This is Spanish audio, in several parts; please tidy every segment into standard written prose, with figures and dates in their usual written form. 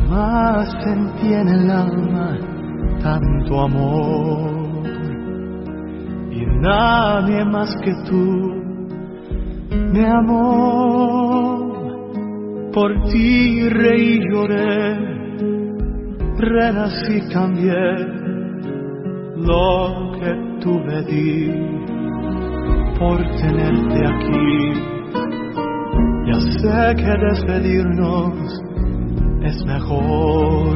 Jamás sentí en el alma tanto amor, y nadie más que tú me amó. Por ti reí y lloré, renací, cambié, lo que tuve di por tenerte aquí. Ya sé que despedirnos es mejor,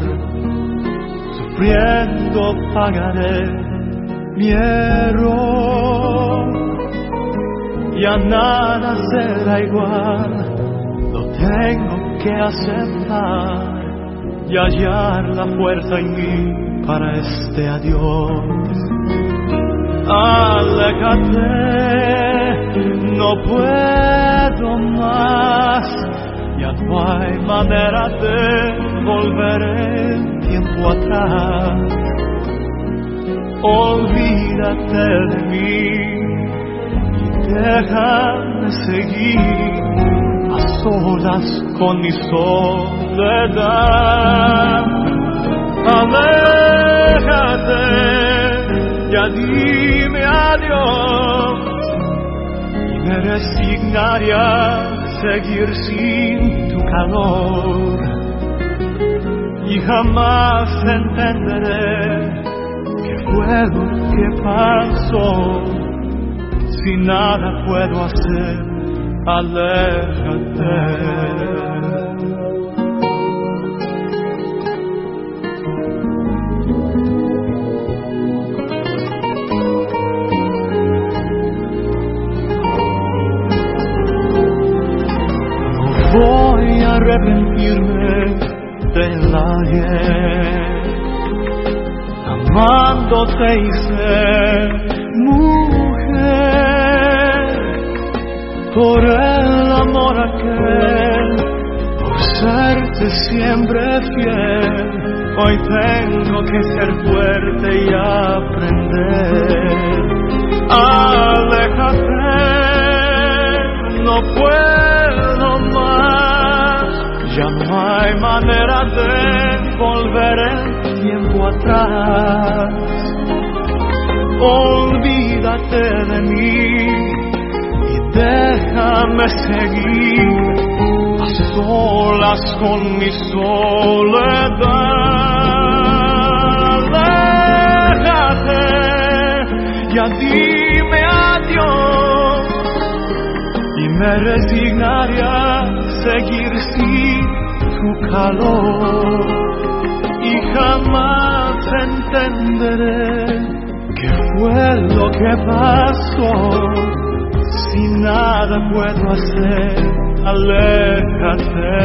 sufriendo pagaré mi error. Ya nada será igual, lo tengo que aceptar y hallar la fuerza en mí para este adiós. Aléjate, no puedo más, ya no hay manera de volver el tiempo atrás. Olvídate de mí y déjame seguir a solas con mi soledad. Aléjate, ya dime adiós, y me resignaría a seguir sin tu calor. Y jamás entenderé qué fue lo que pasó. Si nada puedo hacer, aléjate. Voy a arrepentirme del ayer, amándote hice mujer. Por el amor aquel, por serte siempre fiel, hoy tengo que ser fuerte y aprender. Aléjate, no puedo más, ya no hay manera de volver el tiempo atrás. Olvídate de mí y déjame seguir a solas con mi soledad. Aléjate, ya dime adiós, y me resignaría a seguir sin tu calor. Y jamás entenderé qué fue lo que pasó. Si nada puedo hacer, aléjate.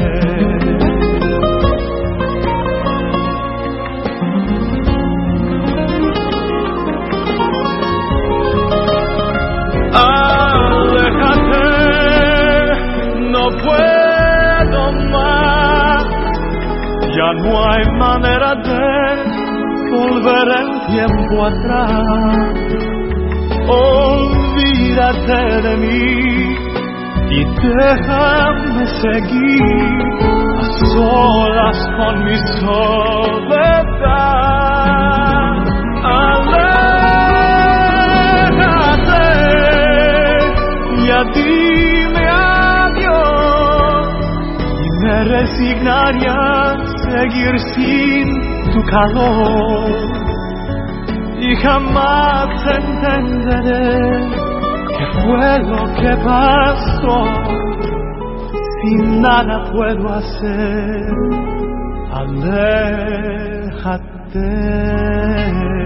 Aléjate, no puedo más, ya no hay manera de volver el tiempo atrás. Olvídate de mí y déjame seguir a solas con mi soledad. Aléjate, ya dime adiós, y me resignaría a seguir sin tu calor. Y jamás entenderé qué fue lo que pasó. Si nada puedo hacer, aléjate.